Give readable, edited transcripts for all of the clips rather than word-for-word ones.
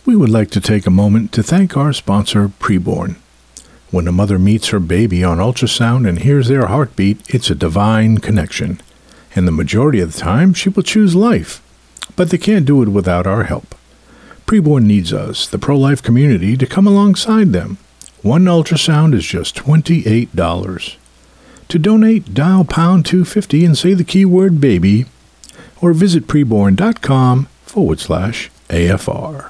We would like to take a moment to thank our sponsor, Preborn. When a mother meets her baby on ultrasound and hears their heartbeat, it's a divine connection. And the majority of the time, she will choose life. But they can't do it without our help. Preborn needs us, the pro-life community, to come alongside them. One ultrasound is just $28. To donate, dial pound 250 and say the keyword baby, or visit preborn.com/AFR.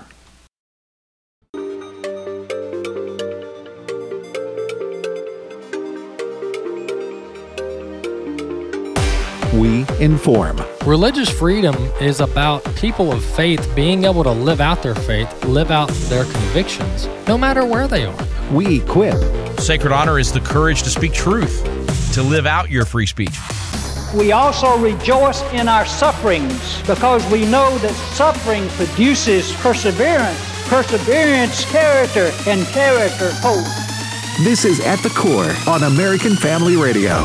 We inform. Religious freedom is about people of faith being able to live out their faith, live out their convictions, no matter where they are. We equip. Sacred honor is the courage to speak truth, to live out your free speech. We also rejoice in our sufferings because we know that suffering produces perseverance, perseverance, character, and character, hope. This is At the Core on American Family Radio.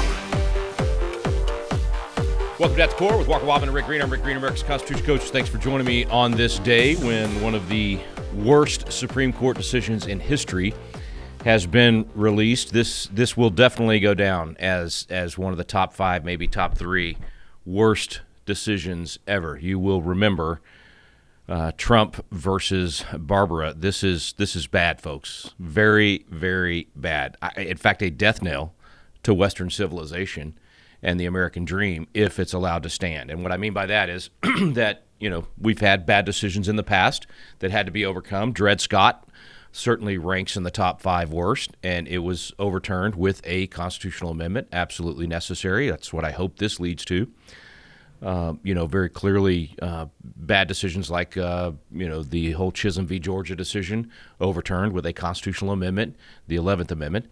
Welcome to At the Core with Walker Wobbin and Rick Green. I'm Rick Green, America's Constitution Coach. Thanks for joining me on this day when one of the worst Supreme Court decisions in history has been released. This will definitely go down as one of the top 5, maybe top 3 worst decisions ever. You will remember Trump versus Barbara. This is bad, folks. Very, very bad. In fact, a death knell to Western civilization and the American dream if it's allowed to stand. And what I mean by that is that, we've had bad decisions in the past that had to be overcome. Dred Scott certainly ranks in the top 5 worst, and it was overturned with a constitutional amendment, absolutely necessary. That's what I hope this leads to. Very clearly bad decisions like, the whole Chisholm v. Georgia decision overturned with a constitutional amendment, the 11th Amendment.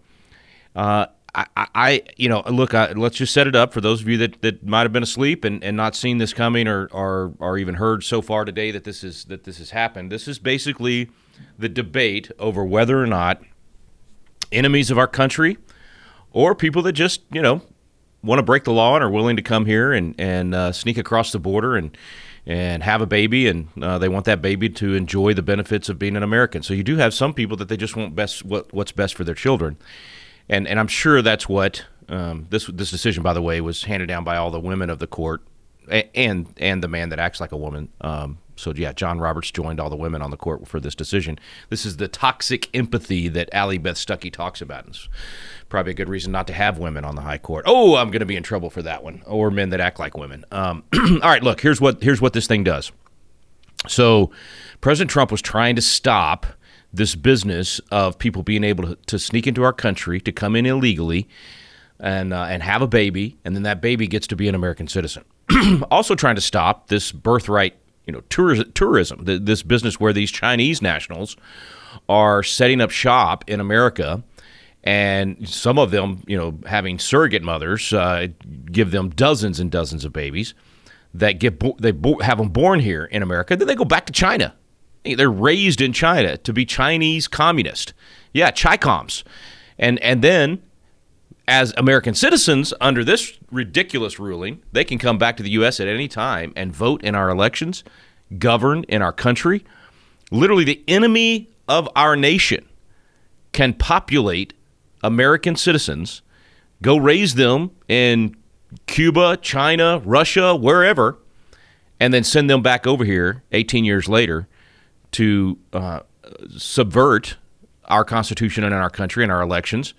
Let's just set it up for those of you that might have been asleep and not seen this coming or even heard so far today that this has happened. This is basically the debate over whether or not enemies of our country or people that just, want to break the law and are willing to come here and sneak across the border and have a baby, and they want that baby to enjoy the benefits of being an American. So you do have some people that they just want what's best for their children. And I'm sure that's what this decision, by the way, was handed down by all the women of the court and the man that acts like a woman. John Roberts joined all the women on the court for this decision. This is the toxic empathy that Allie Beth Stuckey talks about. It's probably a good reason not to have women on the high court. Oh, I'm going to be in trouble for that one. Or men that act like women. All right, look, here's what this thing does. So President Trump was trying to stop this business of people being able to sneak into our country, to come in illegally and have a baby, and then that baby gets to be an American citizen. Also trying to stop this birthright, tourism, this business where these Chinese nationals are setting up shop in America, and some of them, having surrogate mothers, give them dozens and dozens of babies that have them born here in America. Then they go back to China. They're raised in China to be Chinese communist. Yeah, Chi-Coms. And then as American citizens under this ridiculous ruling, they can come back to the U.S. at any time and vote in our elections, govern in our country. Literally, the enemy of our nation can populate American citizens, go raise them in Cuba, China, Russia, wherever, and then send them back over here 18 years later to subvert our Constitution and our country and our elections.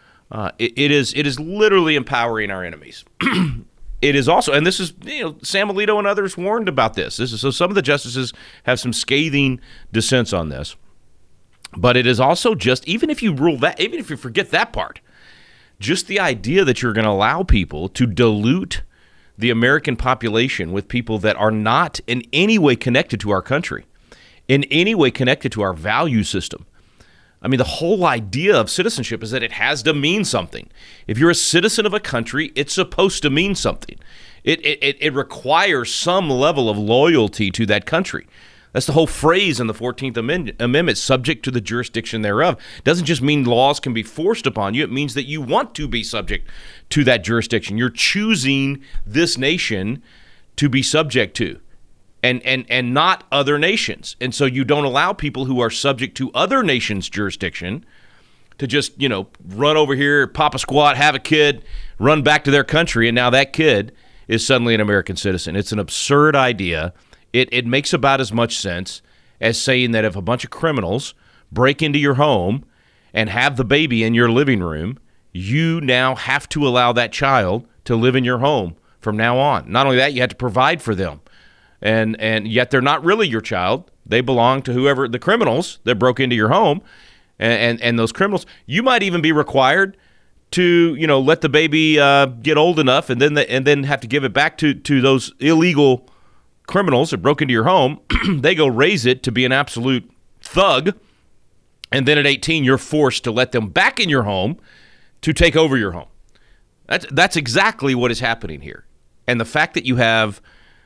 It is literally empowering our enemies. It is also, and this is, Sam Alito and others warned about this. So some of the justices have some scathing dissents on this. But it is also just, even if you forget that part, just the idea that you're going to allow people to dilute the American population with people that are not in any way connected to our country, in any way connected to our value system. I mean, the whole idea of citizenship is that it has to mean something. If you're a citizen of a country, it's supposed to mean something. It requires some level of loyalty to that country. That's the whole phrase in the 14th Amendment, subject to the jurisdiction thereof. It doesn't just mean laws can be forced upon you. It means that you want to be subject to that jurisdiction. You're choosing this nation to be subject to. and not other nations. And so you don't allow people who are subject to other nations' jurisdiction to just, run over here, pop a squat, have a kid, run back to their country, and now that kid is suddenly an American citizen. It's an absurd idea. It makes about as much sense as saying that if a bunch of criminals break into your home and have the baby in your living room, you now have to allow that child to live in your home from now on. Not only that, you have to provide for them. And yet they're not really your child. They belong to whoever, the criminals that broke into your home. And those criminals, you might even be required to, let the baby get old enough and then have to give it back to those illegal criminals that broke into your home. They go raise it to be an absolute thug. And then at 18, you're forced to let them back in your home to take over your home. That's exactly what is happening here. And the fact that you have,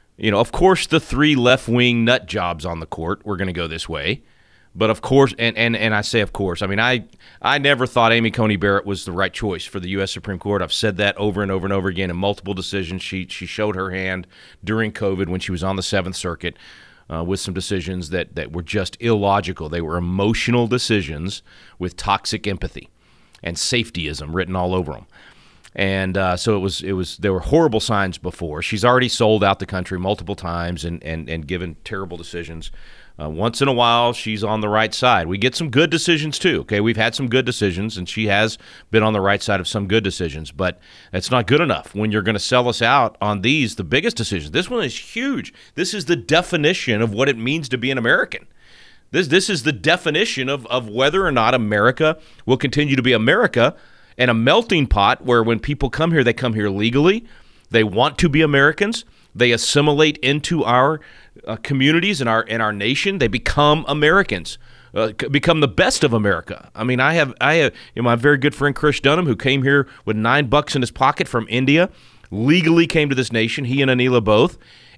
of course, the 3 left-wing nut jobs on the court, we're going to go this way. But of course, and I say of course, I mean, I never thought Amy Coney Barrett was the right choice for the U.S. Supreme Court. I've said that over and over and over again in multiple decisions. She showed her hand during COVID when she was on the Seventh Circuit with some decisions that were just illogical. They were emotional decisions with toxic empathy and safetyism written all over them. And so it was. There were horrible signs before. She's already sold out the country multiple times and given terrible decisions. Once in a while, she's on the right side. We get some good decisions, too. Okay, we've had some good decisions, and she has been on the right side of some good decisions. But that's not good enough when you're going to sell us out on the biggest decisions. This one is huge. This is the definition of what it means to be an American. This is the definition of whether or not America will continue to be America and a melting pot where when people come here, they come here legally. They want to be Americans. They assimilate into our communities and our nation. They become Americans, become the best of America. I mean, I have my very good friend Chris Dunham, who came here with $9 in his pocket from India, legally came to this nation. He and Anila both,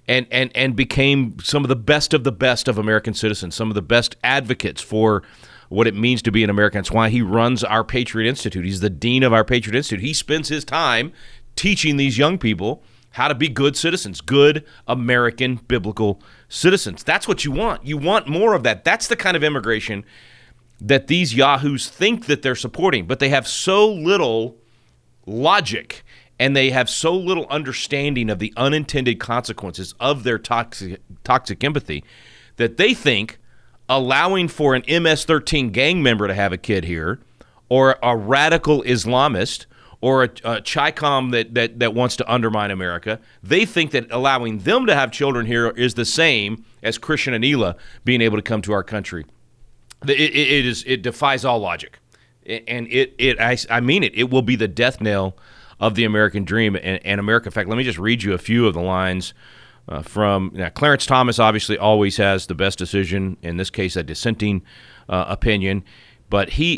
and became some of the best of American citizens, some of the best advocates for what it means to be an American. That's why he runs our Patriot Institute. He's the dean of our Patriot Institute. He spends his time teaching these young people how to be good citizens, good American biblical citizens. That's what you want. You want more of that. That's the kind of immigration that these yahoos think that they're supporting, but they have so little logic and they have so little understanding of the unintended consequences of their toxic empathy that they think allowing for an MS-13 gang member to have a kid here or a radical Islamist or a Chi-Com that wants to undermine America, they think that allowing them to have children here is the same as Christian Anila being able to come to our country. It defies all logic, and I mean it. It will be the death knell of the American dream and America. In fact, let me just read you a few of the lines from Clarence Thomas. Obviously, always has the best decision. In this case, a dissenting opinion. But he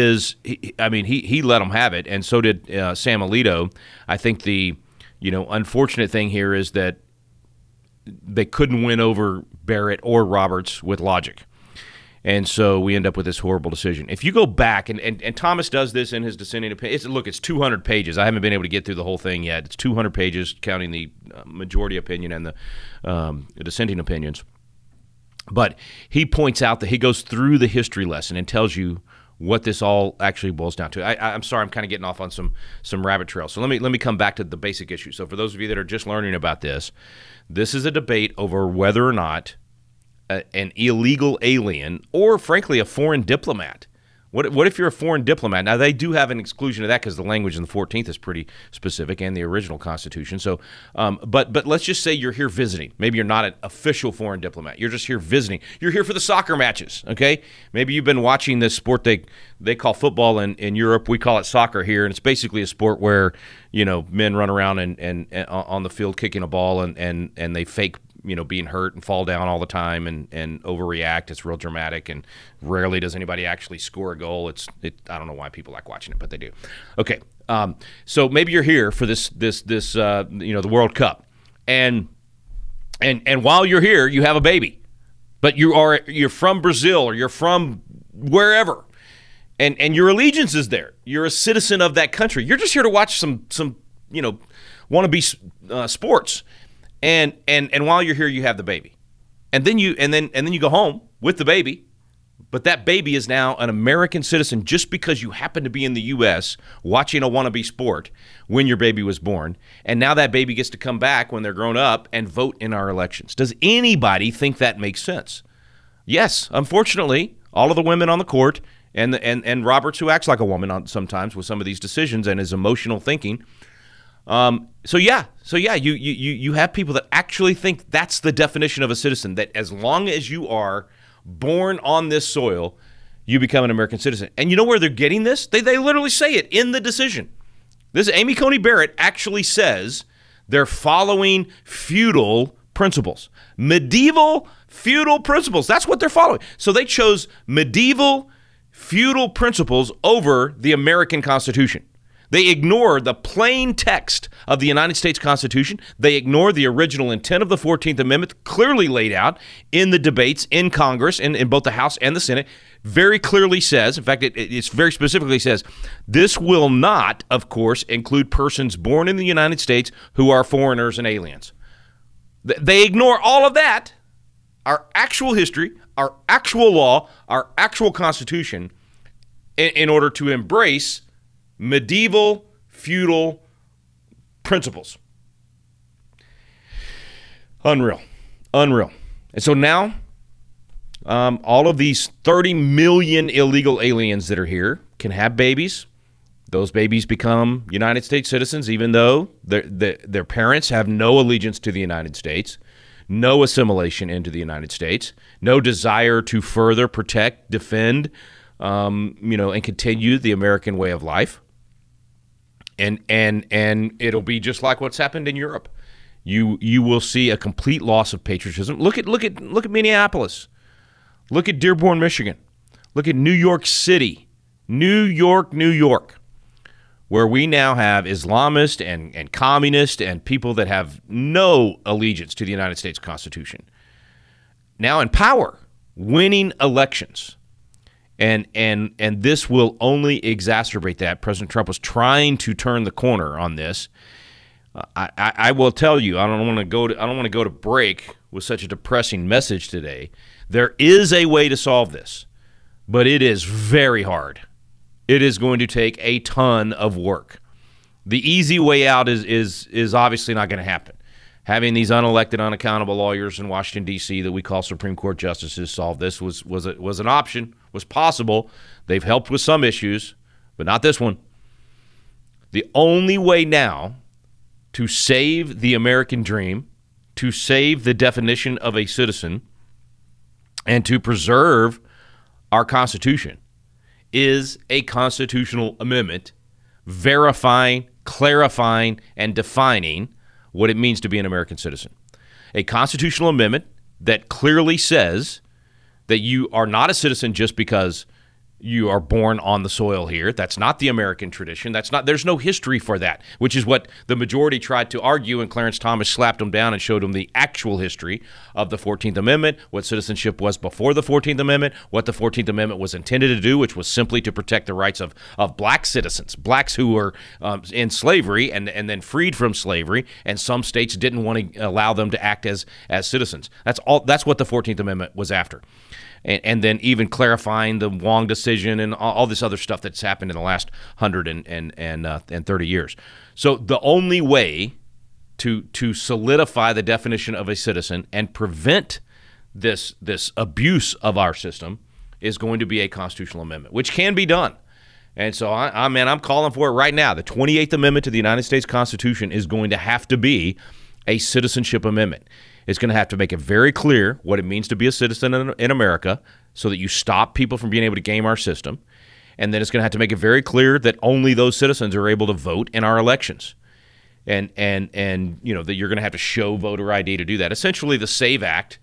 let them have it, and so did Sam Alito. I think the unfortunate thing here is that they couldn't win over Barrett or Roberts with logic, and so we end up with this horrible decision. If you go back, and Thomas does this in his dissenting opinion. It's 200 pages. I haven't been able to get through the whole thing yet. It's 200 pages, counting the majority opinion and the dissenting opinions. But he points out that he goes through the history lesson and tells you what this all actually boils down to. I'm sorry, I'm kind of getting off on some rabbit trails. So let me come back to the basic issue. So for those of you that are just learning about this is a debate over whether or not an illegal alien or, frankly, a foreign diplomat. What if you're a foreign diplomat? Now, they do have an exclusion of that because the language in the 14th is pretty specific and the original Constitution. So, but let's just say you're here visiting. Maybe you're not an official foreign diplomat. You're just here visiting. You're here for the soccer matches, okay? Maybe you've been watching this sport they call football in Europe. We call it soccer here, and it's basically a sport where, men run around and on the field kicking a ball and they fake being hurt and fall down all the time and overreact. It's real dramatic, and rarely does anybody actually score a goal. I don't know why people like watching it, but they do. Okay, so maybe you're here for this the World Cup, and while you're here, you have a baby, but you're from Brazil or you're from wherever, and your allegiance is there. You're a citizen of that country. You're just here to watch some wannabe sports. And while you're here, you have the baby. and then you go home with the baby. But that baby is now an American citizen just because you happen to be in the U.S. watching a wannabe sport when your baby was born. And now that baby gets to come back when they're grown up and vote in our elections. Does anybody think that makes sense? Yes, unfortunately, all of the women on the court and Roberts, who acts like a woman sometimes with some of these decisions and his emotional thinking. So you have people that actually think that's the definition of a citizen, that as long as you are born on this soil, you become an American citizen. And you know where they're getting this? They literally say it in the decision. This Amy Coney Barrett actually says they're following feudal principles. Medieval feudal principles. That's what they're following. So they chose medieval feudal principles over the American Constitution. They ignore the plain text of the United States Constitution. They ignore the original intent of the 14th Amendment, clearly laid out in the debates in Congress, in both the House and the Senate. Very clearly says, in fact, it very specifically says, this will not, of course, include persons born in the United States who are foreigners and aliens. They ignore all of that, our actual history, our actual law, our actual Constitution, in order to embrace medieval feudal principles. Unreal. And so now, all of these 30 million illegal aliens that are here can have babies. Those babies become United States citizens, even though their parents have no allegiance to the United States, no assimilation into the United States, no desire to further protect, defend, and continue the American way of life. And it'll be just like what's happened in Europe. You will see a complete loss of patriotism. Look at Minneapolis. Look at Dearborn, Michigan. Look at New York City. New York, where we now have Islamists and communists and people that have no allegiance to the United States Constitution. Now in power, winning elections. And this will only exacerbate that. President Trump was trying to turn the corner on this. I will tell you, I don't want to go to break with such a depressing message today. There is a way to solve this, but it is very hard. It is going to take a ton of work. The easy way out is obviously not going to happen. Having these unelected, unaccountable lawyers in Washington, D.C. that we call Supreme Court justices solve this was an option, was possible. They've helped with some issues, but not this one. The only way now to save the American dream, to save the definition of a citizen, and to preserve our Constitution is a constitutional amendment verifying, clarifying, and defining what it means to be an American citizen. A constitutional amendment that clearly says that you are not a citizen just because you are born on the soil here. That's not the American tradition. There's no history for that, which is what the majority tried to argue, and Clarence Thomas slapped them down and showed them the actual history of the 14th Amendment, what citizenship was before the 14th Amendment, what the 14th Amendment was intended to do, which was simply to protect the rights of black citizens, blacks who were in slavery and then freed from slavery, and some states didn't want to allow them to act as citizens. That's what the 14th Amendment was after. And then even clarifying the Wong decision and all this other stuff that's happened in the last 130 years. So the only way to solidify the definition of a citizen and prevent this abuse of our system is going to be a constitutional amendment, which can be done. And so I'm calling for it right now. The 28th Amendment to the United States Constitution is going to have to be a citizenship amendment. It's going to have to make it very clear what it means to be a citizen in America so that you stop people from being able to game our system. And then it's going to have to make it very clear that only those citizens are able to vote in our elections. And that you're going to have to show voter ID to do that. Essentially, the SAVE Act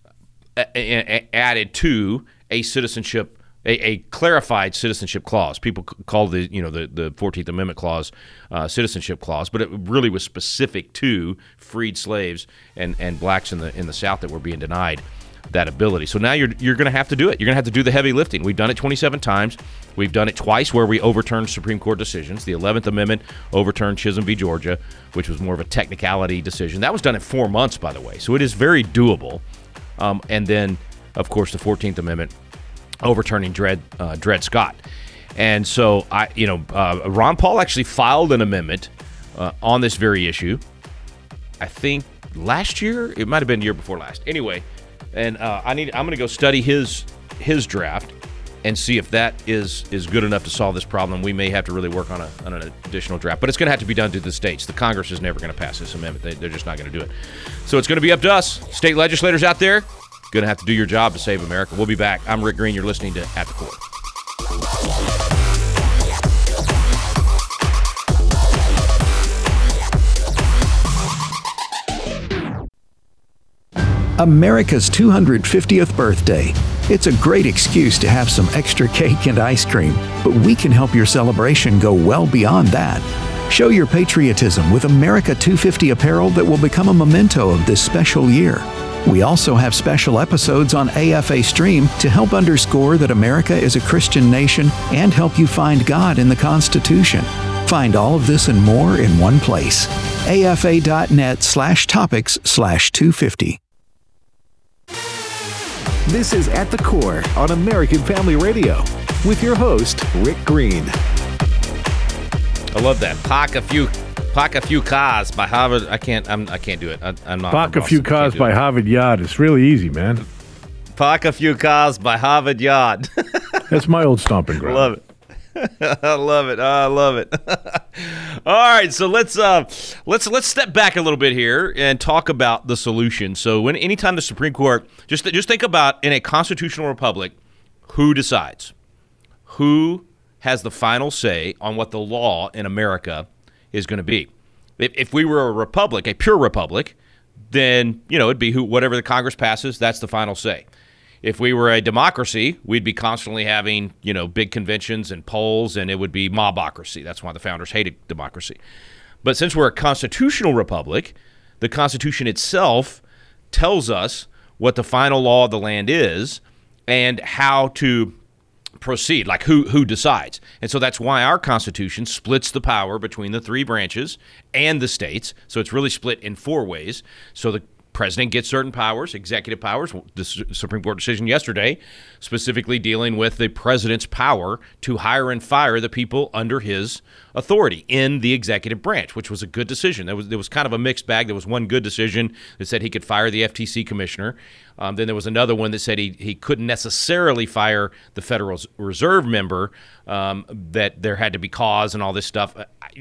added to a citizenship, a clarified citizenship clause. People call the 14th Amendment clause citizenship clause, but it really was specific to freed slaves and blacks in the South that were being denied that ability. So now you're going to have to do it. You're going to have to do the heavy lifting. We've done it 27 times. We've done it twice where we overturned Supreme Court decisions. The 11th Amendment overturned Chisholm v. Georgia, which was more of a technicality decision. That was done in 4 months, by the way. So it is very doable. and then, of course, the 14th Amendment overturning Dred Scott. And so, Ron Paul actually filed an amendment on this very issue, I think last year. It might have been the year before last. Anyway, and I'm going to go study his draft and see if that is good enough to solve this problem. We may have to really work on an additional draft, but it's going to have to be done through the states. The Congress is never going to pass this amendment. They're just not going to do it. So it's going to be up to us, state legislators out there. Going to have to do your job to save America. We'll be back. I'm Rick Green. You're listening to At the Core. America's 250th birthday. It's a great excuse to have some extra cake and ice cream, but we can help your celebration go well beyond that. Show your patriotism with America 250 apparel that will become a memento of this special year. We also have special episodes on AFA Stream to help underscore that America is a Christian nation and help you find God in the Constitution. Find all of this and more in one place. afa.net/topics/250. This is At the Core on American Family Radio with your host, Rick Green. I love that. Park a few cars by Harvard. I can't do it. I'm not. Park a few cars by Harvard Yard. It's really easy, man. Park a few cars by Harvard Yard. That's my old stomping ground. Love it. I love it. All right, so let's step back a little bit here and talk about the solution. So anytime the Supreme Court, just think about in a constitutional republic, who decides? Who has the final say on what the law in America is going to be? If we were a republic, a pure republic, then it'd be whatever the Congress passes, that's the final say. If we were a democracy, we'd be constantly having, big conventions and polls, and it would be mobocracy. That's why the founders hated democracy. But since we're a constitutional republic, the Constitution itself tells us what the final law of the land is and how to proceed, like who decides. And so that's why our Constitution splits the power between the three branches and the states. So it's really split in four ways. So the president gets certain powers, executive powers. The Supreme Court decision yesterday specifically dealing with the president's power to hire and fire the people under his authority in the executive branch, which was a good decision. There was kind of a mixed bag. There was one good decision that said he could fire the FTC commissioner. Then there was another one that said he couldn't necessarily fire the Federal Reserve member, that there had to be cause and all this stuff.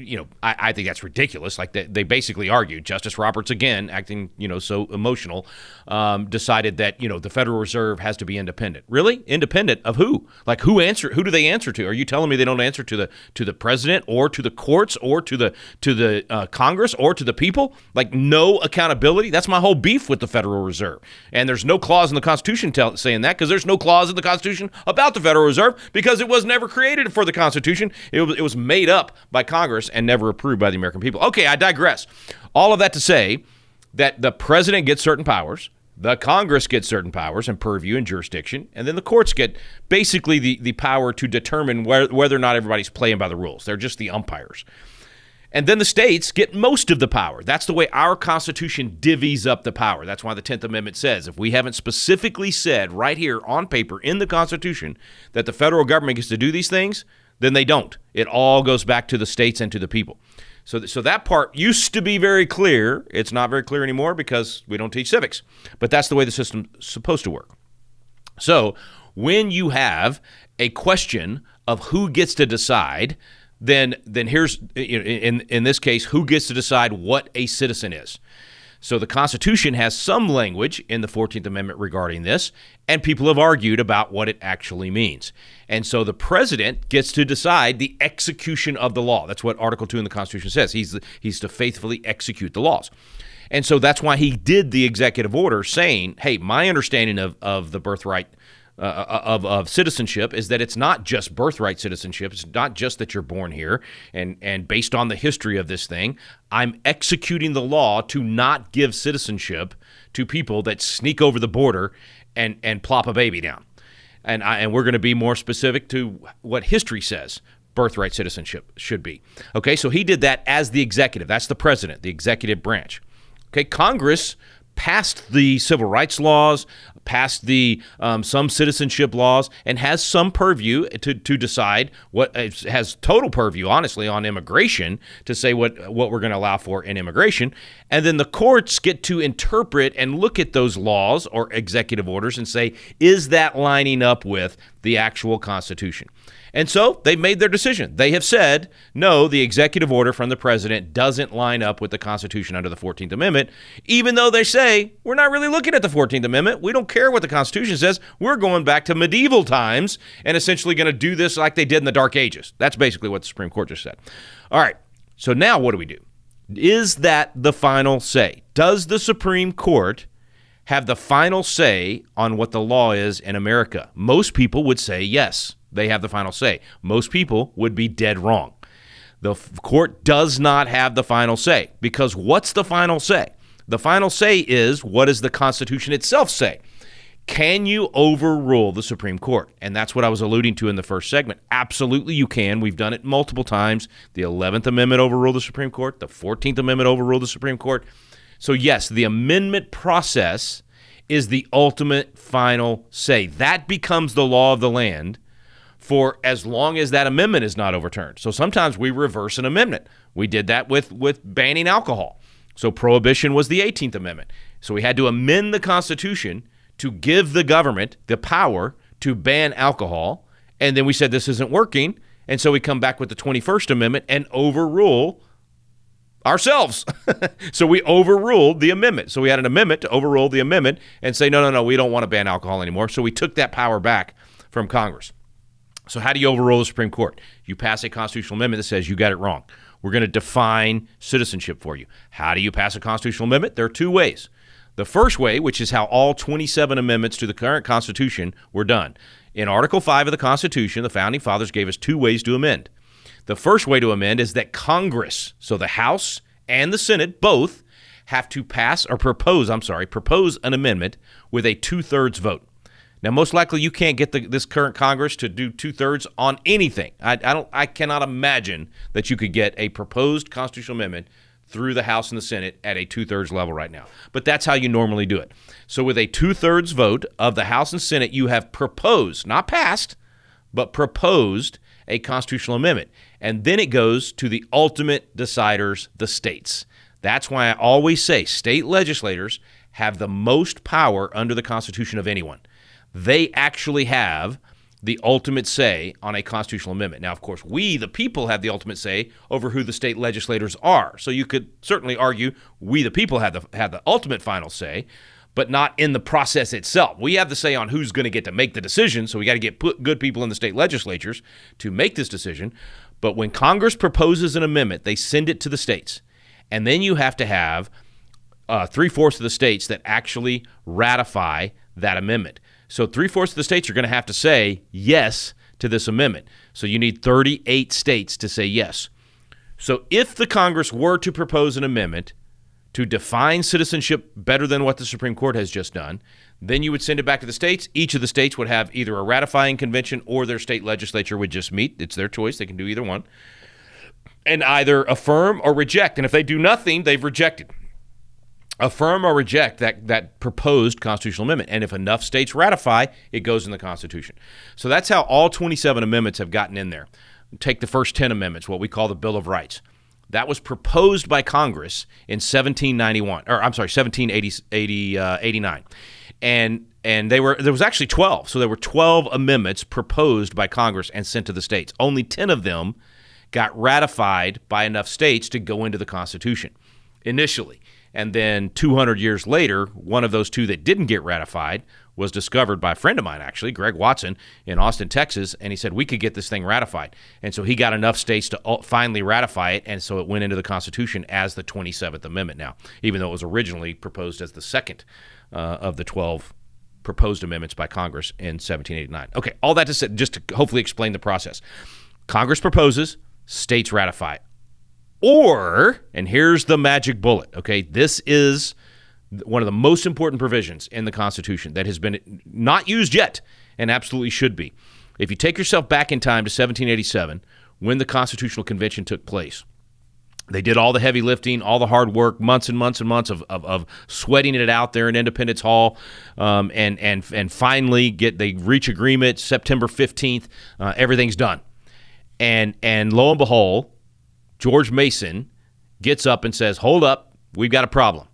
I think that's ridiculous. Like they basically argued, Justice Roberts, again, acting, so emotional, decided that, the Federal Reserve has to be independent. Really? Independent of who? Like who do they answer to? Are you telling me they don't answer to the president or to the courts or to the Congress or to the people? Like no accountability? That's my whole beef with the Federal Reserve. And there's no clause in the Constitution saying that, because there's no clause in the Constitution about the Federal Reserve, because it was never created for the Constitution. It was made up by Congress and never approved by the American people. Okay, I digress. All of that to say that the president gets certain powers, the Congress gets certain powers and purview and jurisdiction, and then the courts get basically the power to determine whether or not everybody's playing by the rules. They're just the umpires. And then the states get most of the power. That's the way our Constitution divvies up the power. That's why the 10th Amendment says if we haven't specifically said right here on paper in the Constitution that the federal government gets to do these things, then they don't. It all goes back to the states and to the people. So that part used to be very clear. It's not very clear anymore because we don't teach civics. But that's the way the system's supposed to work. So when you have a question of who gets to decide, then here's, in this case, who gets to decide what a citizen is. So the Constitution has some language in the 14th Amendment regarding this, and people have argued about what it actually means. And so the president gets to decide the execution of the law. That's what Article 2 in the Constitution says. He's to faithfully execute the laws. And so that's why he did the executive order saying, hey, my understanding of the birthright of citizenship is that it's not just birthright citizenship. It's not just that you're born here. And based on the history of this thing, I'm executing the law to not give citizenship to people that sneak over the border and plop a baby down. And we're going to be more specific to what history says birthright citizenship should be. Okay, so he did that as the executive. That's the president, the executive branch. Okay, Congress passed the civil rights laws, passed the some citizenship laws, and has some purview to decide what has total purview, honestly, on immigration to say what we're going to allow for in immigration. And then the courts get to interpret and look at those laws or executive orders and say, is that lining up with the actual Constitution? And so they made their decision. They have said, no, the executive order from the president doesn't line up with the Constitution under the 14th Amendment, even though they say, we're not really looking at the 14th Amendment. We don't care what the Constitution says. We're going back to medieval times and essentially going to do this like they did in the Dark Ages. That's basically what the Supreme Court just said. All right, so now what do we do? Is that the final say? Does the Supreme Court have the final say on what the law is in America? Most people would say yes. They have the final say. Most people would be dead wrong. The court does not have the final say, because what's the final say? The final say is, what does the Constitution itself say? Can you overrule the Supreme Court? And that's what I was alluding to in the first segment. Absolutely you can. We've done it multiple times. The 11th Amendment overruled the Supreme Court. The 14th Amendment overruled the Supreme Court. So yes, the amendment process is the ultimate final say. That becomes the law of the land for as long as that amendment is not overturned. So sometimes we reverse an amendment. We did that with banning alcohol. So prohibition was the 18th Amendment. So we had to amend the Constitution to give the government the power to ban alcohol. And then we said this isn't working. And so we come back with the 21st Amendment and overrule ourselves. So we overruled the amendment. So we had an amendment to overrule the amendment and say, no, we don't want to ban alcohol anymore. So we took that power back from Congress. So how do you overrule the Supreme Court? You pass a constitutional amendment that says you got it wrong. We're going to define citizenship for you. How do you pass a constitutional amendment? There are two ways. The first way, which is how all 27 amendments to the current Constitution were done. In Article 5 of the Constitution, the Founding Fathers gave us two ways to amend. The first way to amend is that Congress, so the House and the Senate, both have to propose an amendment with a 2/3 vote. Now, most likely you can't get this current Congress to do 2/3 on anything. I cannot imagine that you could get a proposed constitutional amendment through the House and the Senate at a 2/3 level right now. But that's how you normally do it. So with a 2/3 vote of the House and Senate, you have proposed, not passed, but proposed a constitutional amendment. And then it goes to the ultimate deciders, the states. That's why I always say state legislators have the most power under the Constitution of anyone. They actually have the ultimate say on a constitutional amendment. Now, of course, we, the people, have the ultimate say over who the state legislators are. So you could certainly argue we, the people, have the ultimate final say, but not in the process itself. We have the say on who's going to get to make the decision, so we got to get good people in the state legislatures to make this decision. But when Congress proposes an amendment, they send it to the states. And then you have to have 3/4 of the states that actually ratify that amendment. So 3/4 of the states are going to have to say yes to this amendment. So you need 38 states to say yes. So if the Congress were to propose an amendment to define citizenship better than what the Supreme Court has just done, then you would send it back to the states. Each of the states would have either a ratifying convention or their state legislature would just meet. It's their choice. They can do either one. And either affirm or reject. And if they do nothing, they've rejected. Affirm or reject that proposed constitutional amendment. And if enough states ratify, it goes in the Constitution. So that's how all 27 amendments have gotten in there. Take the first 10 amendments, what we call the Bill of Rights. That was proposed by Congress in 1789. And there was actually 12. So there were 12 amendments proposed by Congress and sent to the states. Only 10 of them got ratified by enough states to go into the Constitution initially. And then 200 years later, one of those two that didn't get ratified was discovered by a friend of mine, actually, Greg Watson, in Austin, Texas, and he said we could get this thing ratified. And so he got enough states to finally ratify it, and so it went into the Constitution as the 27th Amendment now, even though it was originally proposed as the second of the 12 proposed amendments by Congress in 1789. Okay, all that to say, just to hopefully explain the process. Congress proposes, states ratify. Or, and here's the magic bullet, okay, this is one of the most important provisions in the Constitution that has been not used yet and absolutely should be. If you take yourself back in time to 1787, when the Constitutional Convention took place, They did all the heavy lifting, all the hard work, months and months and months of sweating it out there in Independence Hall, and finally they reach agreement September 15th. Everything's done, and lo and behold, George Mason gets up and says, "Hold up, we've got a problem.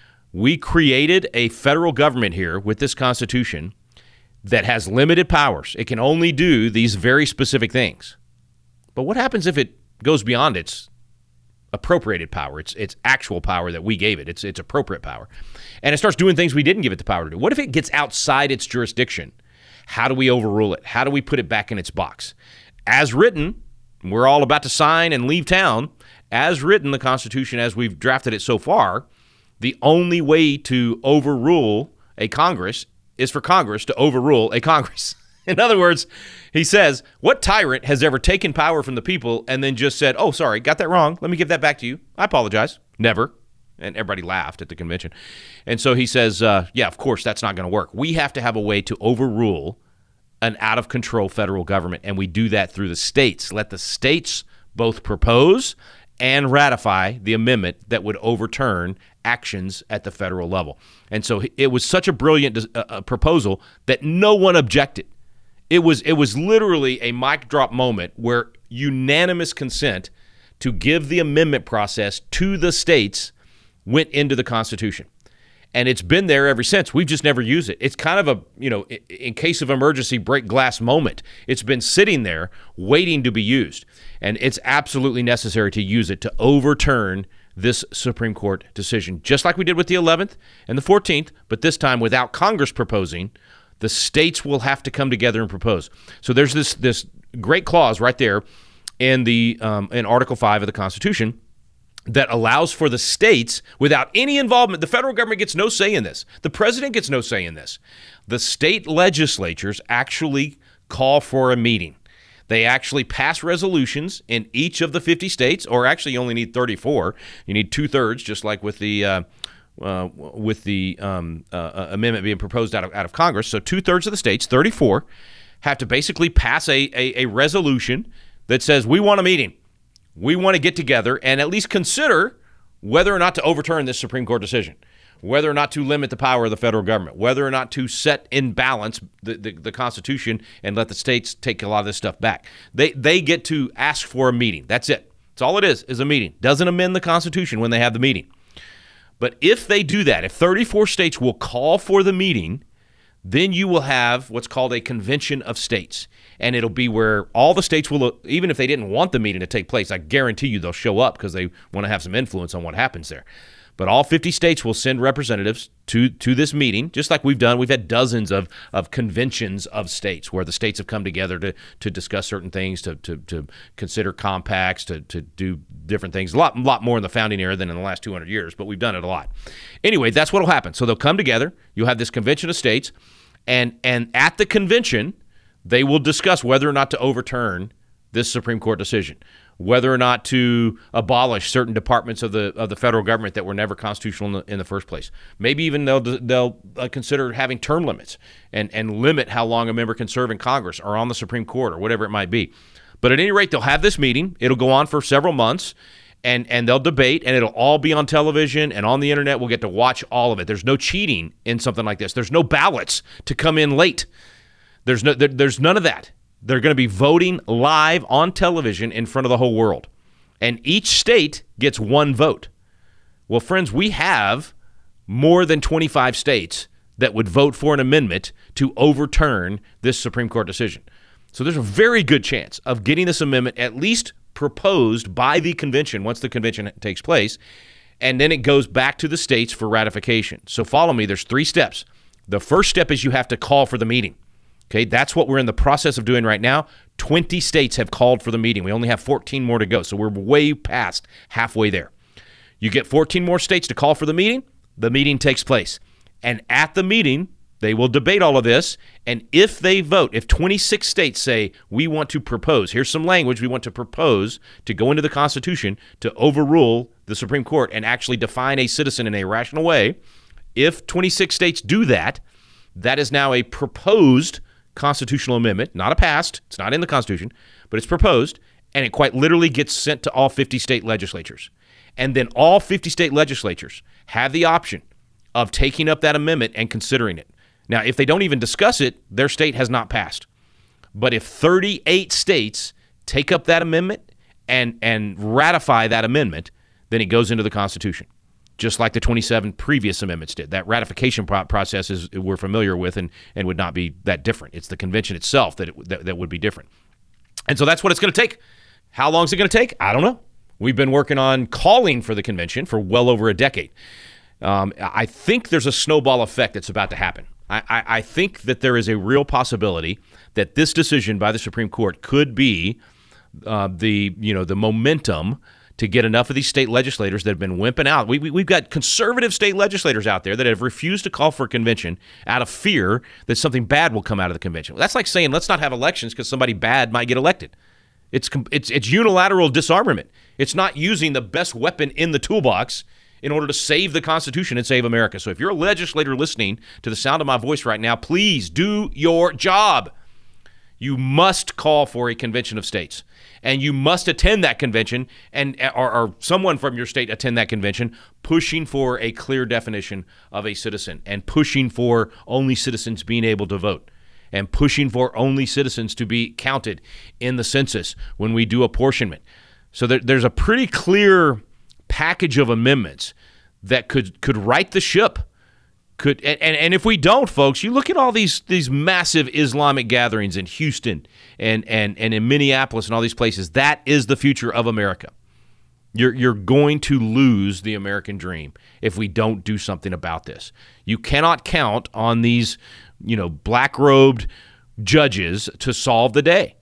We created a federal government here with this Constitution that has limited powers. It can only do these very specific things. But what happens if it goes beyond its appropriated power, its actual power that we gave it, its appropriate power, and it starts doing things we didn't give it the power to do? What if it gets outside its jurisdiction? How do we overrule it? How do we put it back in its box? As written, we're all about to sign and leave town. As written, the Constitution, as we've drafted it so far, the only way to overrule a Congress is for Congress to overrule a Congress." In other words, he says, what tyrant has ever taken power from the people and then just said, "Oh, sorry, got that wrong. Let me give that back to you. I apologize." Never. And everybody laughed at the convention. And so he says, yeah, of course, that's not going to work. We have to have a way to overrule an out-of-control federal government, and we do that through the states. Let the states both propose and ratify the amendment that would overturn actions at the federal level. And so it was such a brilliant proposal that no one objected. It was literally a mic drop moment where unanimous consent to give the amendment process to the states went into the Constitution. And it's been there ever since. We've just never used it. It's kind of a, in case of emergency, break glass moment. It's been sitting there waiting to be used. And it's absolutely necessary to use it to overturn this Supreme Court decision, just like we did with the 11th and the 14th, but this time without Congress proposing. The states will have to come together and propose. So there's this great clause right there in in Article 5 of the Constitution that allows for the states, without any involvement, the federal government gets no say in this. The president gets no say in this. The state legislatures actually call for a meeting. They actually pass resolutions in each of the 50 states, or actually you only need 34. You need 2/3, just like with the amendment being proposed out of Congress. So 2/3 of the states, 34, have to basically pass a resolution that says, we want a meeting. We want to get together and at least consider whether or not to overturn this Supreme Court decision, whether or not to limit the power of the federal government, whether or not to set in balance the Constitution and let the states take a lot of this stuff back. They get to ask for a meeting. That's it. That's all it is a meeting. Doesn't amend the Constitution when they have the meeting. But if they do that, if 34 states will call for the meeting, then you will have what's called a convention of states. And it'll be where all the states will, even if they didn't want the meeting to take place, I guarantee you they'll show up because they want to have some influence on what happens there. But all 50 states will send representatives to this meeting, just like we've done. We've had dozens of conventions of states where the states have come together to discuss certain things, to consider compacts, to do different things. A lot more in the founding era than in the last 200 years, but we've done it a lot. Anyway, that's what will happen. So they'll come together. You'll have this convention of states, and at the convention, they will discuss whether or not to overturn this Supreme Court decision, whether or not to abolish certain departments of the federal government that were never constitutional in the first place. Maybe even they'll consider having term limits and limit how long a member can serve in Congress or on the Supreme Court or whatever it might be. But at any rate, they'll have this meeting. It'll go on for several months, and they'll debate, and it'll all be on television and on the internet. We'll get to watch all of it. There's no cheating in something like this. There's no ballots to come in late. There's none of that. They're going to be voting live on television in front of the whole world. And each state gets one vote. Well, friends, we have more than 25 states that would vote for an amendment to overturn this Supreme Court decision. So there's a very good chance of getting this amendment at least proposed by the convention once the convention takes place, and then it goes back to the states for ratification. So follow me. There's 3 steps. The first step is you have to call for the meeting. Okay, that's what we're in the process of doing right now. 20 states have called for the meeting. We only have 14 more to go, so we're way past halfway there. You get 14 more states to call for the meeting takes place. And at the meeting, they will debate all of this, and if they vote, if 26 states say, we want to propose, here's some language we want to propose to go into the Constitution to overrule the Supreme Court and actually define a citizen in a rational way, if 26 states do that, that is now a proposed constitutional amendment, not a passed, it's not in the Constitution, but it's proposed, and it quite literally gets sent to all 50 state legislatures. And then all 50 state legislatures have the option of taking up that amendment and considering it. Now, if they don't even discuss it, their state has not passed. But if 38 states take up that amendment and ratify that amendment, then it goes into the Constitution, just like the 27 previous amendments did. That ratification process is we're familiar with and would not be that different. It's the convention itself that would be different. And so that's what it's going to take. How long is it going to take? I don't know. We've been working on calling for the convention for well over a decade. I think there's a snowball effect that's about to happen. I think that there is a real possibility that this decision by the Supreme Court could be the momentum to get enough of these state legislators that have been wimping out. We've got conservative state legislators out there that have refused to call for a convention out of fear that something bad will come out of the convention. That's like saying let's not have elections because somebody bad might get elected. It's unilateral disarmament. It's not using the best weapon in the toolbox in order to save the Constitution and save America. So if you're a legislator listening to the sound of my voice right now, please do your job. You must call for a convention of states, and you must attend that convention, or someone from your state attend that convention, pushing for a clear definition of a citizen and pushing for only citizens being able to vote and pushing for only citizens to be counted in the census when we do apportionment. So there's a pretty clear package of amendments that could right the ship. And if we don't, folks, you look at all these massive Islamic gatherings in Houston and in Minneapolis and all these places. That is the future of America. You're going to lose the American dream if we don't do something about this. You cannot count on these, black-robed judges to save the day.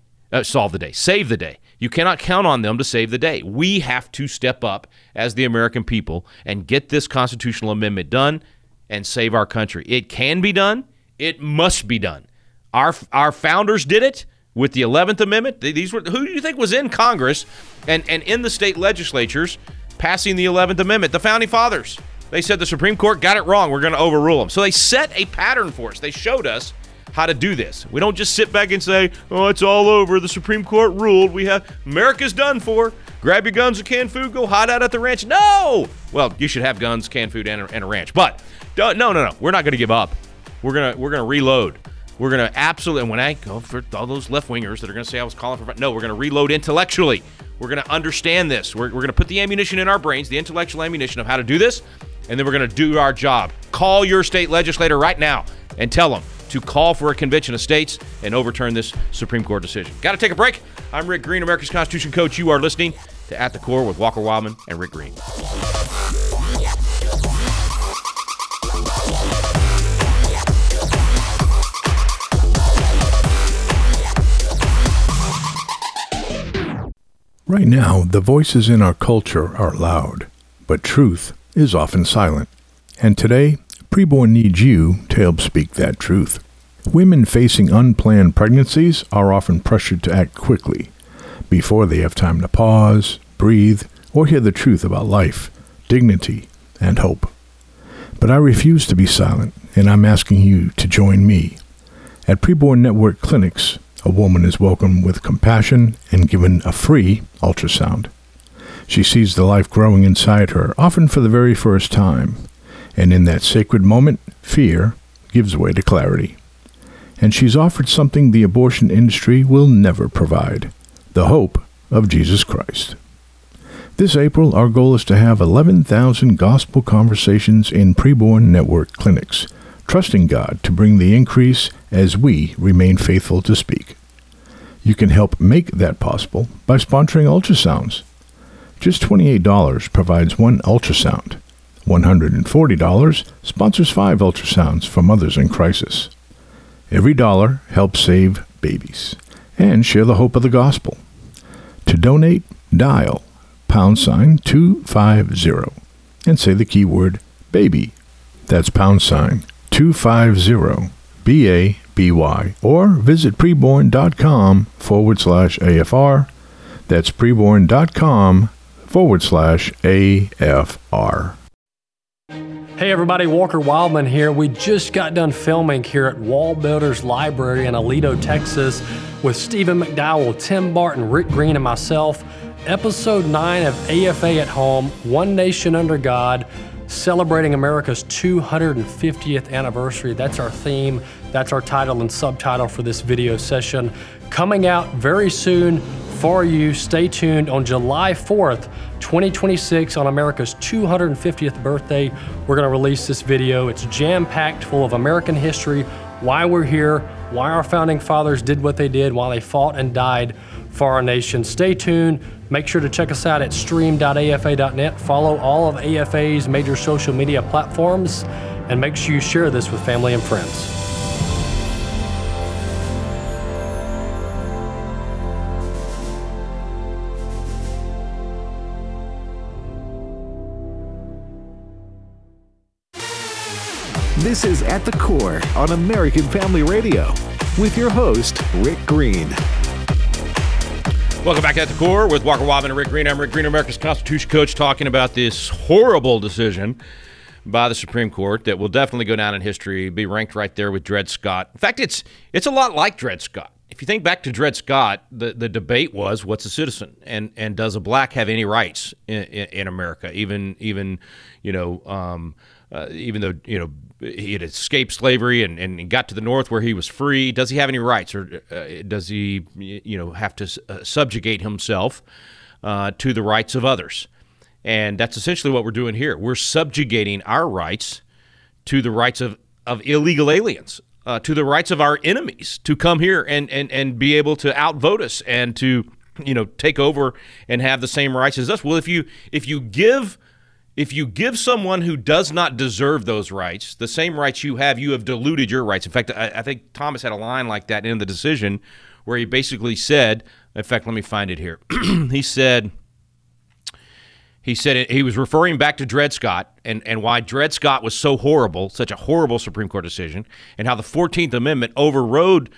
You cannot count on them to save the day. We have to step up as the American people and get this constitutional amendment done and save our country. It can be done. It must be done. Our founders did it with the 11th Amendment. Who do you think was in Congress and in the state legislatures passing the 11th Amendment? The Founding Fathers. They said the Supreme Court got it wrong. We're going to overrule them. So they set a pattern for us. They showed us how to do this. We don't just sit back and say, oh, it's all over. The Supreme Court ruled. America's done for. Grab your guns and canned food, go hide out at the ranch. No! Well, you should have guns, canned food, and a ranch. But no. We're not going to give up. We're gonna reload. We're going to absolutely, and when I go for all those left-wingers that are going to say I was calling for, no, we're going to reload intellectually. We're going to understand this. We're going to put the ammunition in our brains, the intellectual ammunition of how to do this, and then we're going to do our job. Call your state legislator right now and tell them to call for a convention of states and overturn this Supreme Court decision. Got to take a break. I'm Rick Green, America's Constitution Coach. You are listening to At the Core with Walker Wildman and Rick Green. Right now, the voices in our culture are loud, but truth is often silent. And today, Preborn needs you to help speak that truth. Women facing unplanned pregnancies are often pressured to act quickly, before they have time to pause, breathe, or hear the truth about life, dignity, and hope. But I refuse to be silent, and I'm asking you to join me. At Preborn Network Clinics, a woman is welcomed with compassion and given a free ultrasound. She sees the life growing inside her, often for the very first time. And in that sacred moment, fear gives way to clarity. And she's offered something the abortion industry will never provide, the hope of Jesus Christ. This April, our goal is to have 11,000 gospel conversations in Preborn Network clinics, trusting God to bring the increase as we remain faithful to speak. You can help make that possible by sponsoring ultrasounds. Just $28 provides one ultrasound. $140 sponsors 5 ultrasounds for mothers in crisis. Every dollar helps save babies and share the hope of the gospel. To donate, dial #250 and say the keyword baby. That's #250 BABY, or visit preborn.com/AFR. That's preborn.com/AFR. Hey everybody, Walker Wildman here. We just got done filming here at Wall Builders Library in Aledo, Texas with Stephen McDowell, Tim Barton, Rick Green, and myself. episode 9 of AFA at Home, One Nation Under God, celebrating America's 250th anniversary. That's our theme. That's our title and subtitle for this video session. Coming out very soon for you. Stay tuned. On July 4th, 2026, on America's 250th birthday, we're going to release this video. It's jam-packed full of American history, why we're here, why our founding fathers did what they did, why they fought and died for our nation. Stay tuned. Make sure to check us out at stream.afa.net. Follow all of AFA's major social media platforms, and make sure you share this with family and friends. This is At the Core on American Family Radio with your host, Rick Green. Welcome back to At the Core with Walker Wobben and Rick Green. I'm Rick Green, America's Constitution coach, talking about this horrible decision by the Supreme Court that will definitely go down in history, be ranked right there with Dred Scott. In fact, it's a lot like Dred Scott. If you think back to Dred Scott, the debate was, what's a citizen, and does a black have any rights in America, even though he had escaped slavery and got to the North where he was free. Does he have any rights, or does he have to subjugate himself to the rights of others? And that's essentially what we're doing here. We're subjugating our rights to the rights of illegal aliens, to the rights of our enemies to come here and be able to outvote us and to take over and have the same rights as us. Well, if you give someone who does not deserve those rights the same rights you have diluted your rights. In fact, I think Thomas had a line like that in the decision where he basically said, in fact, let me find it here. He said he was referring back to Dred Scott and why Dred Scott was so horrible, such a horrible Supreme Court decision, and how the 14th Amendment overruled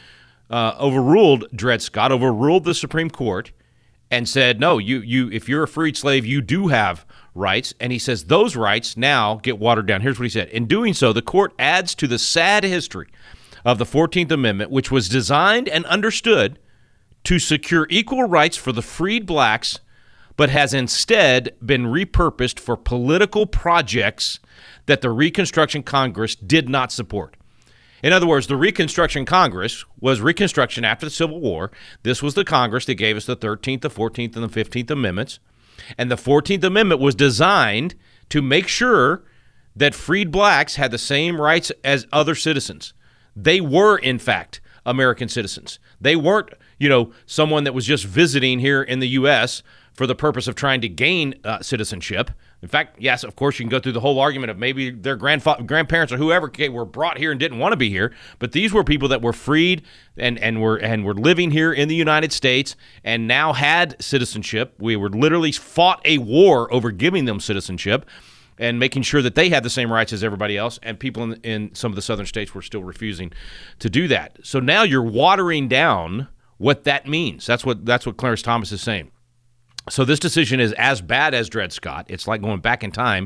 Dred Scott, overruled the Supreme Court, and said, no, you if you're a freed slave, you do have rights. And he says those rights now get watered down. Here's what he said. In doing so, the court adds to the sad history of the 14th Amendment, which was designed and understood to secure equal rights for the freed blacks, but has instead been repurposed for political projects that the Reconstruction Congress did not support. In other words, the Reconstruction Congress was Reconstruction after the Civil War. This was the Congress that gave us the 13th, the 14th, and the 15th Amendments. And the 14th Amendment was designed to make sure that freed blacks had the same rights as other citizens. They were, in fact, American citizens. They weren't, someone that was just visiting here in the U.S. for the purpose of trying to gain citizenship. In fact, yes, of course, you can go through the whole argument of maybe their grandparents or whoever were brought here and didn't want to be here, but these were people that were freed and were living here in the United States and now had citizenship. We were literally fought a war over giving them citizenship and making sure that they had the same rights as everybody else, and people in some of the southern states were still refusing to do that. So now you're watering down what that means. That's what Clarence Thomas is saying. So this decision is as bad as Dred Scott. It's like going back in time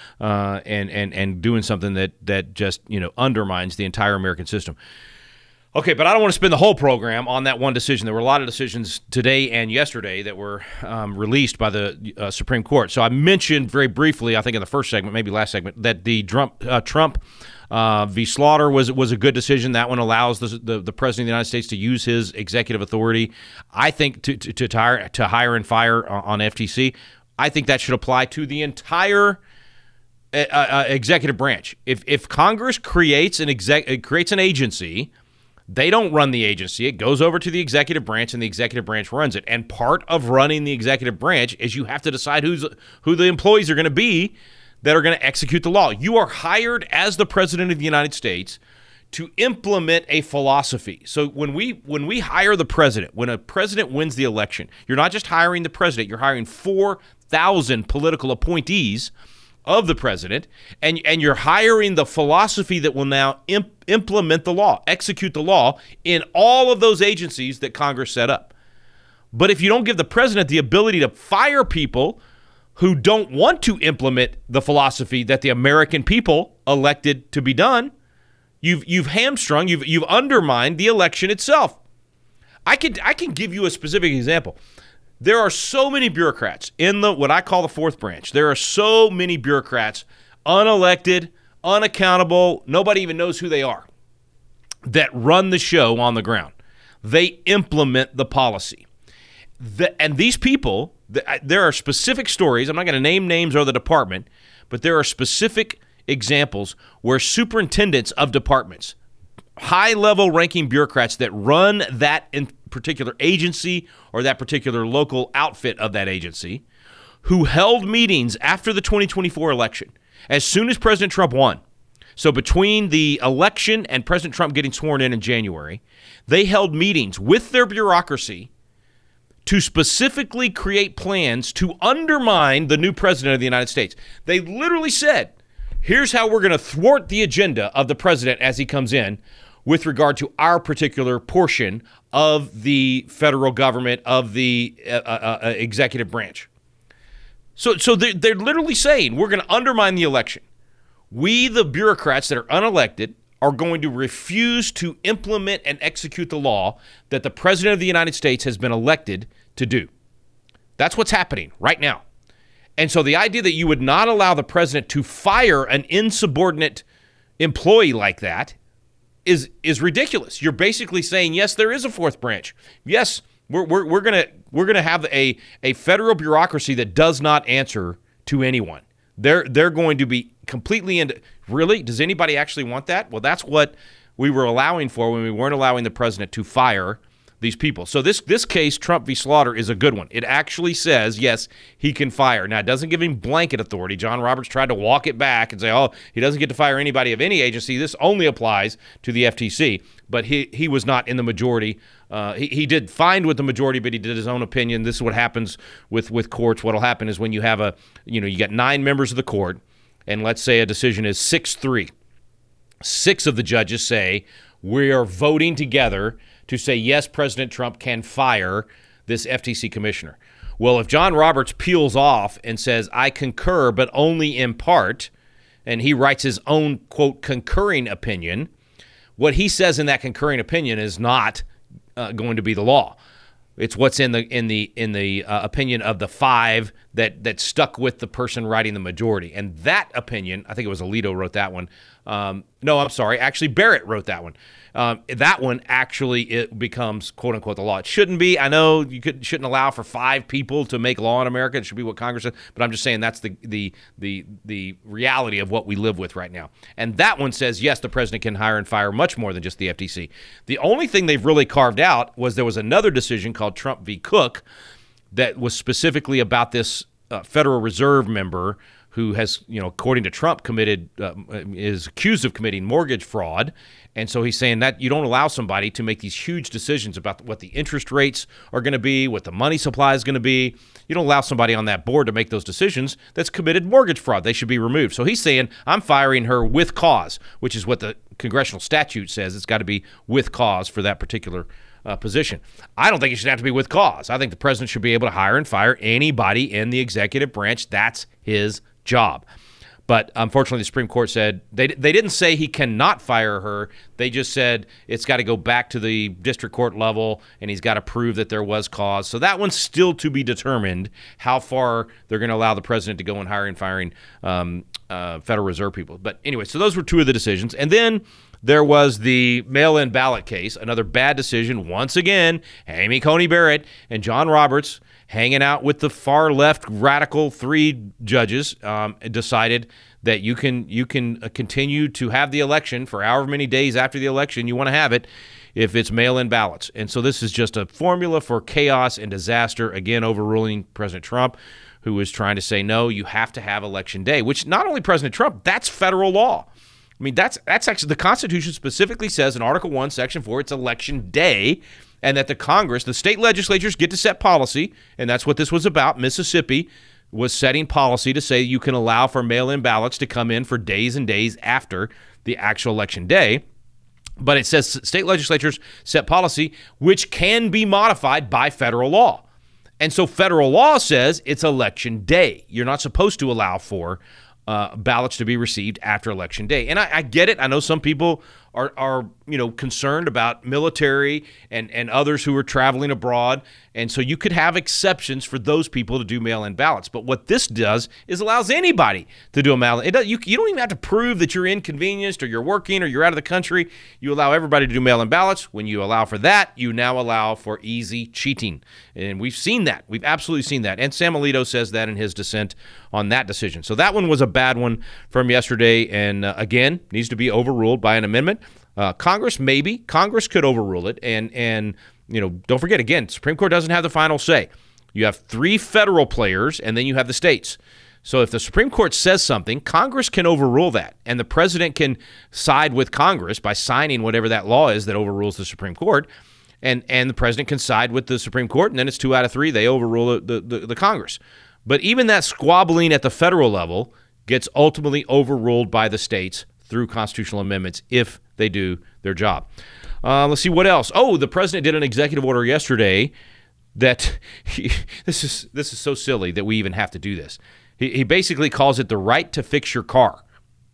and doing something that just undermines the entire American system. Okay, but I don't want to spend the whole program on that one decision. There were a lot of decisions today and yesterday that were released by the Supreme Court. So I mentioned very briefly, I think in the first segment, maybe last segment, that the Trump v. Slaughter was a good decision. That one allows the President of the United States to use his executive authority, I think, to hire and fire on FTC. I think that should apply to the entire executive branch. If Congress creates an agency, they don't run the agency. It goes over to the executive branch, and the executive branch runs it. And part of running the executive branch is you have to decide who the employees are going to be that are going to execute the law. You are hired as the President of the United States to implement a philosophy. So when we hire the president, when a president wins the election, you're not just hiring the president, you're hiring 4,000 political appointees of the president, and you're hiring the philosophy that will now implement the law, execute the law in all of those agencies that Congress set up. But if you don't give the president the ability to fire people who don't want to implement the philosophy that the American people elected to be done, you've hamstrung, you've undermined the election itself. I can give you a specific example. There are so many bureaucrats in what I call the fourth branch. There are so many bureaucrats, unelected, unaccountable, nobody even knows who they are, that run the show on the ground. They implement the policy. And these people, there are specific stories. I'm not going to name names or the department, but there are specific examples where superintendents of departments, high-level ranking bureaucrats that run that in particular agency or that particular local outfit of that agency, who held meetings after the 2024 election, as soon as President Trump won. So between the election and President Trump getting sworn in January, they held meetings with their bureaucracy to specifically create plans to undermine the new president of the United States. They literally said, here's how we're going to thwart the agenda of the president as he comes in with regard to our particular portion of the federal government, of the executive branch. So they're literally saying we're going to undermine the election. We, the bureaucrats that are unelected, are going to refuse to implement and execute the law that the president of the United States has been elected to do. That's what's happening right now. And so the idea that you would not allow the president to fire an insubordinate employee like that is ridiculous. You're basically saying, yes, there is a fourth branch. Yes, we're gonna have a federal bureaucracy that does not answer to anyone. They're going to be completely into. Really? Does anybody actually want that? Well, that's what we were allowing for when we weren't allowing the president to fire these people. So this case, Trump v. Slaughter, is a good one. It actually says, yes, he can fire. Now, it doesn't give him blanket authority. John Roberts tried to walk it back and say, oh, he doesn't get to fire anybody of any agency. This only applies to the FTC. But he was not in the majority. He did fine with the majority, but he did his own opinion. This is what happens with courts. What will happen is when you have you got 9 members of the court, and let's say a decision is 6-3. 6 of the judges say, we are voting together to say, yes, President Trump can fire this FTC commissioner. Well, if John Roberts peels off and says, I concur, but only in part, and he writes his own, quote, concurring opinion, what he says in that concurring opinion is not going to be the law. It's what's in the opinion of the 5 that stuck with the person writing the majority. And that opinion, I think it was Alito wrote that one. No, I'm sorry. Actually, Barrett wrote that one. That one actually it becomes quote unquote the law. It shouldn't be. I know you shouldn't allow for 5 people to make law in America. It should be what Congress does. But I'm just saying that's the reality of what we live with right now. And that one says yes, the president can hire and fire much more than just the FTC. The only thing they've really carved out was there was another decision called Trump v. Cook that was specifically about this Federal Reserve member who has, according to Trump, is accused of committing mortgage fraud. And so he's saying that you don't allow somebody to make these huge decisions about what the interest rates are going to be, what the money supply is going to be. You don't allow somebody on that board to make those decisions that's committed mortgage fraud. They should be removed. So he's saying, I'm firing her with cause, which is what the congressional statute says. It's got to be with cause for that particular position. I don't think it should have to be with cause. I think the president should be able to hire and fire anybody in the executive branch. That's his job. But unfortunately, the Supreme Court said they didn't say he cannot fire her. They just said it's got to go back to the district court level, and he's got to prove that there was cause. So that one's still to be determined how far they're going to allow the president to go in hiring and firing Federal Reserve people. But anyway, so those were 2 of the decisions. And then there was the mail-in ballot case, another bad decision. Once again, Amy Coney Barrett and John Roberts, hanging out with the far left radical 3 judges, decided that you can continue to have the election for however many days after the election you want to have it if it's mail-in ballots. And so this is just a formula for chaos and disaster, again overruling President Trump, who is trying to say, no, you have to have election day, which not only President Trump, that's federal law. I mean, that's actually the Constitution specifically says in Article 1, Section 4, it's election day, and that the Congress, the state legislatures get to set policy, and that's what this was about. Mississippi was setting policy to say you can allow for mail-in ballots to come in for days and days after the actual election day. But it says state legislatures set policy which can be modified by federal law. And so federal law says it's election day. You're not supposed to allow for ballots to be received after election day. And I get it. I know some people are concerned about military and others who are traveling abroad. And so you could have exceptions for those people to do mail-in ballots. But what this does is allows anybody to do a mail-in. You don't even have to prove that you're inconvenienced or you're working or you're out of the country. You allow everybody to do mail-in ballots. When you allow for that, you now allow for easy cheating. And we've seen that. We've absolutely seen that. And Sam Alito says that in his dissent on that decision. So that one was a bad one from yesterday, and again, needs to be overruled by an amendment. Congress could overrule it, and don't forget, again, Supreme Court doesn't have the final say. You have 3 federal players, and then you have the states. So if the Supreme Court says something, Congress can overrule that, and the president can side with Congress by signing whatever that law is that overrules the Supreme Court, and the president can side with the Supreme Court, and then it's 2 out of 3. They overrule the Congress. But even that squabbling at the federal level gets ultimately overruled by the states through constitutional amendments if they do their job. Let's see what else. Oh, the president did an executive order yesterday that this is so silly that we even have to do this. He basically calls it the right to fix your car.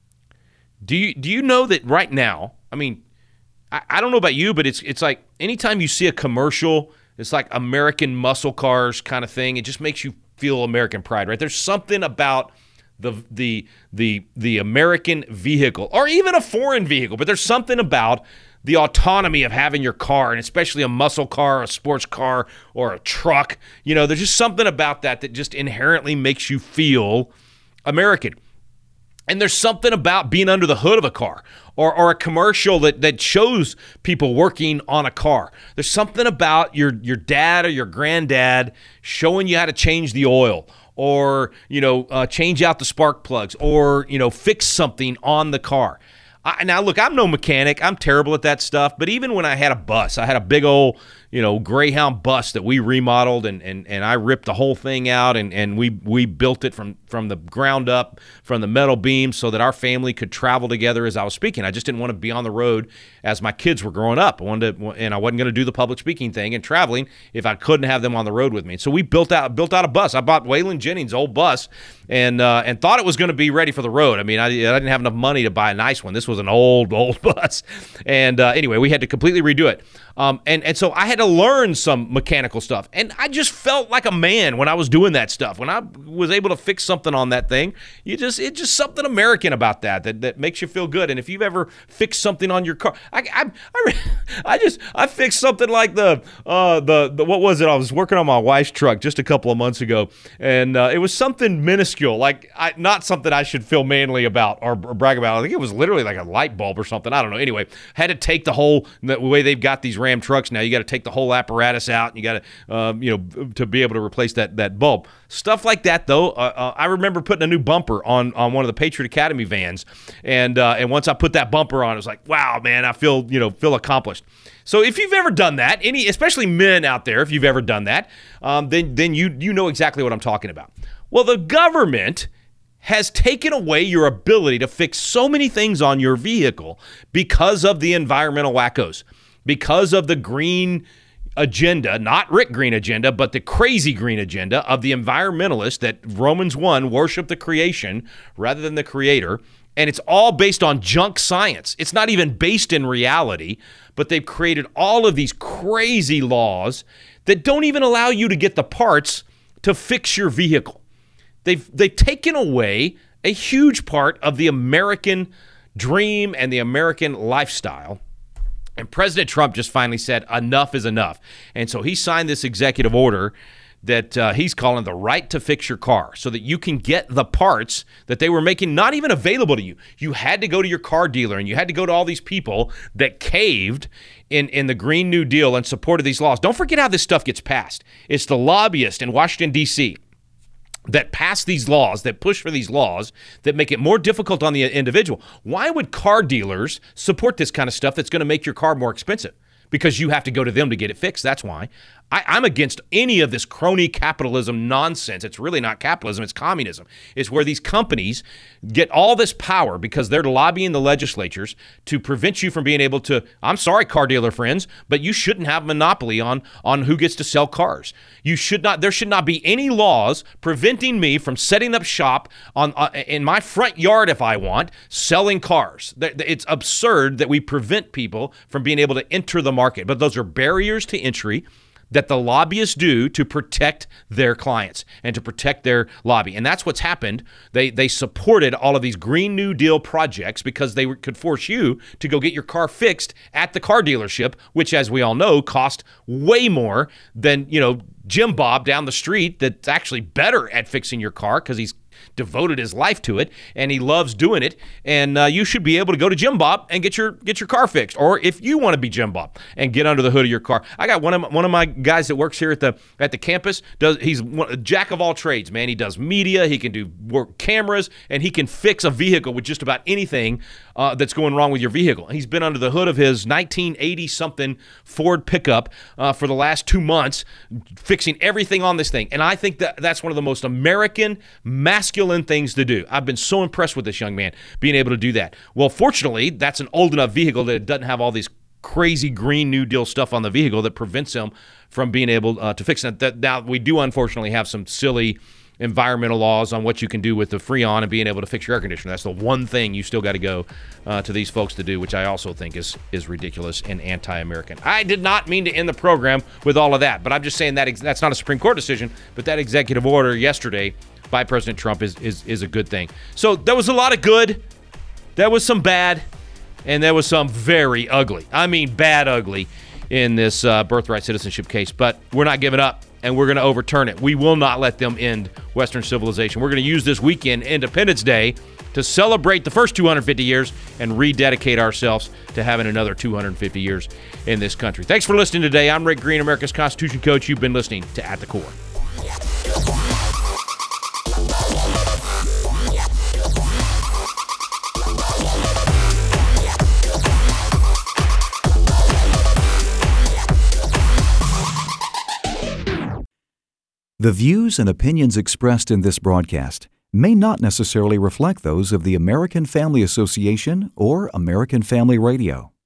Do you know that right now? I mean, I don't know about you, but it's like anytime you see a commercial, it's like American muscle cars kind of thing. It just makes you feel American pride, right? There's something about the American vehicle, or even a foreign vehicle, but there's something about the autonomy of having your car, and especially a muscle car, a sports car, or a truck. There's just something about that just inherently makes you feel American. And there's something about being under the hood of a car or a commercial that shows people working on a car. There's something about your dad or your granddad showing you how to change the oil or, change out the spark plugs or, fix something on the car. Now, look, I'm no mechanic. I'm terrible at that stuff. But even when I had a big old, Greyhound bus that we remodeled and I ripped the whole thing out and we built it from the ground up, from the metal beams so that our family could travel together as I was speaking. I just didn't want to be on the road as my kids were growing up. I wasn't going to do the public speaking thing and traveling if I couldn't have them on the road with me. So we built out a bus. I bought Waylon Jennings' old bus and thought it was going to be ready for the road. I mean, I didn't have enough money to buy a nice one. This was an old bus. And anyway, we had to completely redo it. And so I had to learn some mechanical stuff. And I just felt like a man when I was doing that stuff. When I was able to fix something on that thing, it's just something American about that makes you feel good. And if you've ever fixed something on your car, I fixed something like the what was it? I was working on my wife's truck just a couple of months ago, and it was something minuscule, not something I should feel manly about or brag about. I think it was literally like a light bulb or something. I don't know. Anyway, had to take the way they've got these Ram trucks now. You got to take the whole apparatus out, and you got to to be able to replace that bulb. Stuff like that, though. I remember putting a new bumper on one of the Patriot Academy vans, and once I put that bumper on, it was like, wow, man, I feel accomplished. So if you've ever done that, especially men out there, if you've ever done that, then you know exactly what I'm talking about. Well, the government has taken away your ability to fix so many things on your vehicle because of the environmental wackos, because of the green agenda, not Rick Green agenda, but the crazy green agenda of the environmentalists that Romans 1 worship the creation rather than the creator. And it's all based on junk science. It's not even based in reality, but they've created all of these crazy laws that don't even allow you to get the parts to fix your vehicle. They've taken away a huge part of the American dream and the American lifestyle. And President Trump just finally said enough is enough. And so he signed this executive order that he's calling the right to fix your car so that you can get the parts that they were making not even available to you. You had to go to your car dealer and you had to go to all these people that caved in the Green New Deal and supported these laws. Don't forget how this stuff gets passed. It's the lobbyists in Washington, D.C. that pass these laws, that push for these laws, that make it more difficult on the individual. Why would car dealers support this kind of stuff that's going to make your car more expensive? Because you have to go to them to get it fixed. That's why. I'm against any of this crony capitalism nonsense. It's really not capitalism, it's communism. It's where these companies get all this power because they're lobbying the legislatures to prevent you from being able to, I'm sorry, car dealer friends, but you shouldn't have a monopoly on who gets to sell cars. There should not be any laws preventing me from setting up shop in my front yard if I want, selling cars. It's absurd that we prevent people from being able to enter the market, but those are barriers to entry that the lobbyists do to protect their clients and to protect their lobby. And that's what's happened. They supported all of these Green New Deal projects because they could force you to go get your car fixed at the car dealership, which, as we all know, cost way more than, Jim Bob down the street that's actually better at fixing your car because he's devoted his life to it and he loves doing it. And you should be able to go to Jim Bob and get your car fixed. Or if you want to be Jim Bob and get under the hood of your car, I got one of my guys that works here at the campus. He's a jack of all trades, man. He does media, he can do work cameras, and he can fix a vehicle with just about anything that's going wrong with your vehicle. He's been under the hood of his 1980 something Ford pickup for the last 2 months, fixing everything on this thing. And I think that's one of the most American, masculine things to do. I've been so impressed with this young man being able to do that. Well, fortunately, that's an old enough vehicle that it doesn't have all these crazy Green New Deal stuff on the vehicle that prevents him from being able to fix it. Now, we do unfortunately have some silly environmental laws on what you can do with the Freon and being able to fix your air conditioner. That's the one thing you still got to go to these folks to do, which I also think is ridiculous and anti-American. I did not mean to end the program with all of that, but I'm just saying that's not a Supreme Court decision, but that executive order yesterday by President Trump is a good thing. So there was a lot of good, there was some bad, and there was some very ugly. I mean bad ugly in this birthright citizenship case, but we're not giving up. And we're going to overturn it. We will not let them end Western civilization. We're going to use this weekend, Independence Day, to celebrate the first 250 years and rededicate ourselves to having another 250 years in this country. Thanks for listening today. I'm Rick Green, America's Constitution Coach. You've been listening to At the Core. The views and opinions expressed in this broadcast may not necessarily reflect those of the American Family Association or American Family Radio.